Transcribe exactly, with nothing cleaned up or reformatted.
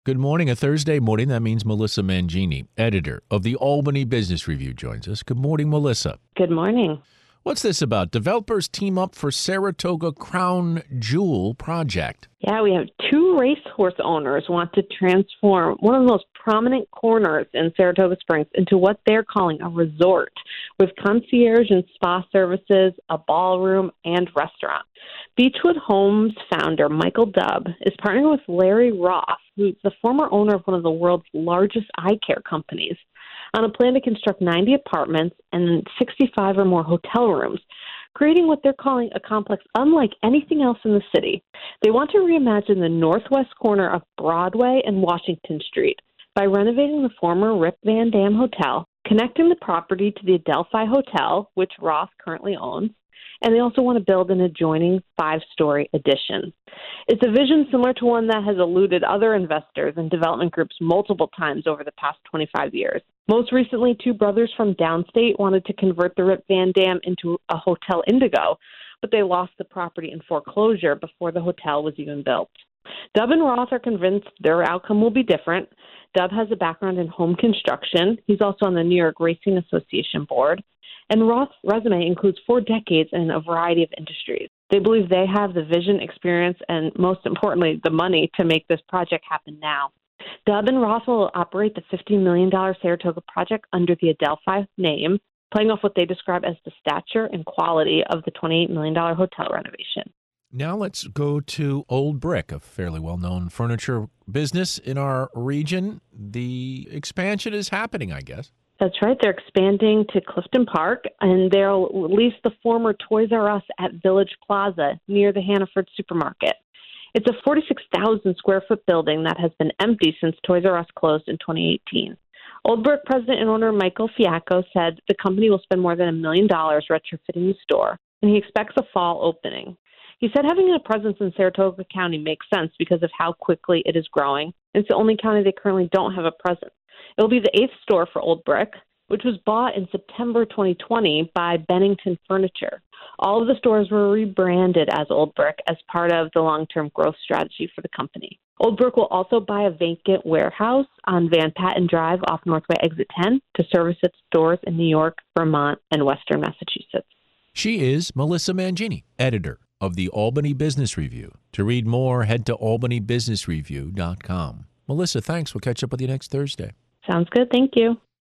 Good morning. A Thursday morning. That means Melissa Mangini, editor of the Albany Business Review, joins us. Good morning, Melissa. Good morning. What's this about? Developers team up for Saratoga Crown Jewel project. Yeah, we have two racehorse owners want to transform one of the most prominent corners in Saratoga Springs into what they're calling a resort with concierge and spa services, a ballroom, and restaurant. Beechwood Homes founder Michael Dubb is partnering with Larry Roth, who's the former owner of one of the world's largest eye care companies, on a plan to construct ninety apartments and sixty-five or more hotel rooms, creating what they're calling a complex unlike anything else in the city. They want to reimagine the northwest corner of Broadway and Washington Street by renovating the former Rip Van Dam Hotel, connecting the property to the Adelphi Hotel, which Roth currently owns, and they also want to build an adjoining five-story addition. It's a vision similar to one that has eluded other investors and development groups multiple times over the past twenty-five years. Most recently, two brothers from downstate wanted to convert the Rip Van Dam into a Hotel Indigo, but they lost the property in foreclosure before the hotel was even built. Dubb and Roth are convinced their outcome will be different. Dubb has a background in home construction. He's also on the New York Racing Association board. And Roth's resume includes four decades in a variety of industries. They believe they have the vision, experience, and most importantly, the money to make this project happen now. Dubb and Roth will operate the fifteen million dollars Saratoga project under the Adelphi name, playing off what they describe as the stature and quality of the twenty-eight million dollars hotel renovation. Now let's go to Old Brick, a fairly well-known furniture business in our region. The expansion is happening, I guess. That's right. They're expanding to Clifton Park, and they'll lease the former Toys R Us at Village Plaza near the Hannaford Supermarket. It's a forty-six thousand square foot building that has been empty since Toys R Us closed in twenty eighteen. Old Brick president and owner Michael Fiacco said the company will spend more than a million dollars retrofitting the store, and he expects a fall opening. He said having a presence in Saratoga County makes sense because of how quickly it is growing. It's the only county they currently don't have a presence. It will be the eighth store for Old Brick, which was bought in September twenty twenty by Bennington Furniture. All of the stores were rebranded as Old Brick as part of the long-term growth strategy for the company. Old Brick will also buy a vacant warehouse on Van Patten Drive off Northway Exit ten to service its stores in New York, Vermont, and Western Massachusetts. She is Melissa Mangini, editor of the Albany Business Review. To read more, head to albany business review dot com. Melissa, thanks. We'll catch up with you next Thursday. Sounds good. Thank you.